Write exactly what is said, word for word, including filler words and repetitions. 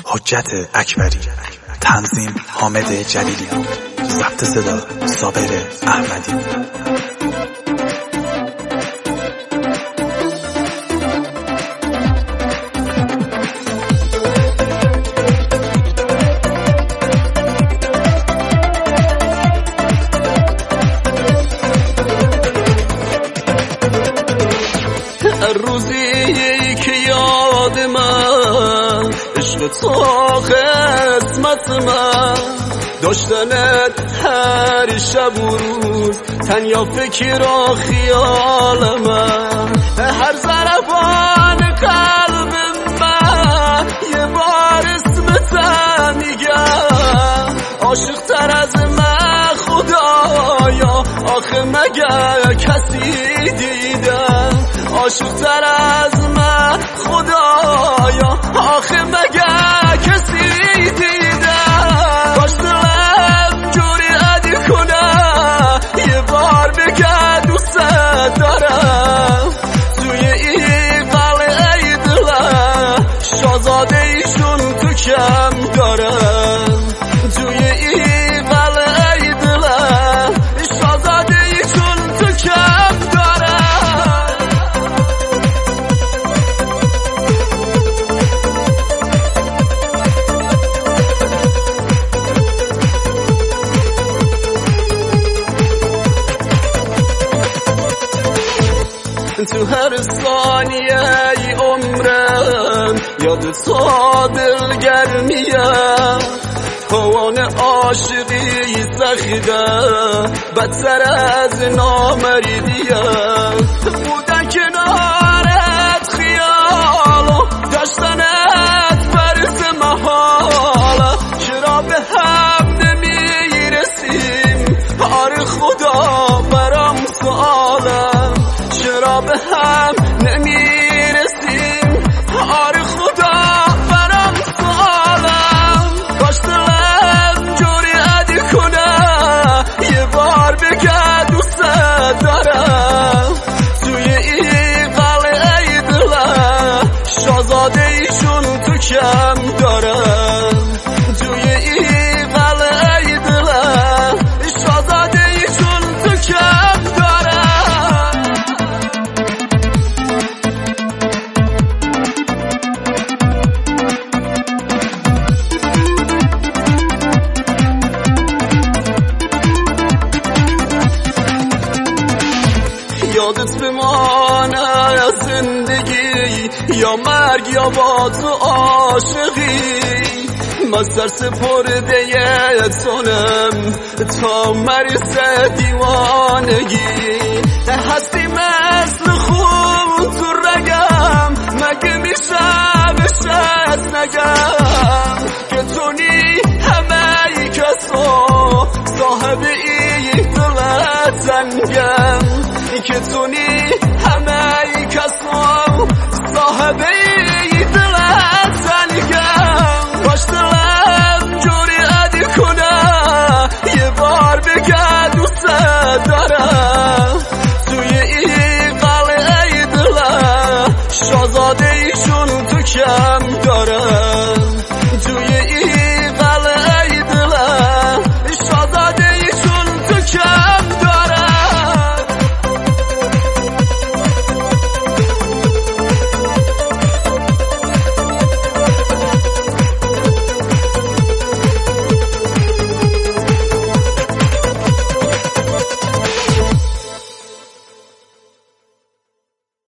حجت اکبری، تنظیم حامد جلیلیان، ضبط صدا صابر احمدی. روزی که یاد من عشق تو قسمت من، داشتنت هر شب و روز تنیا فکر و خیال من، هر ضربان قلب من یه بار اسمت میگم، عاشق تر از من خدایا آخه مگه کسی دیدم، عاشق تر از من خدایا آخه مگه کسی دیدم، باش دلم جوری عدی کنه یه بار بگه دوست دارم، توی این قلعه ای دلم شازاده ایشون تو کم دارم، توی این قلعه ای دلم شازاده ایشون تو کم دارم. تو هر ثانیه ای عمرم یاد تو دلگرمیم، هوان عاشقی سخیده بدتر از نامردیم، بودن کنارت خیال داشتنت فرض محال، چرا به هم نمیرسیم آره خدا برام سوالم، چرا به هم نمیرسیم آره خدا برام سوالم، باش دلم جوری عدی کنه یه بار بگه دوست دارم، توی این قلعه ای دلم شازاده ایشون تو کم دارم، توی این قلعه ای دلم شازاده ایشون تو کم دارم. یادت بمانه از زندگی یا مرگ یا با تو عاشقی، من سر سپرده تونم تا مرز دیوانگی، هستی مثل خون تو رگم مگه میشه بشت نگم، که تونی همه ای کسا صاحب ای دلت زنگم، که تونی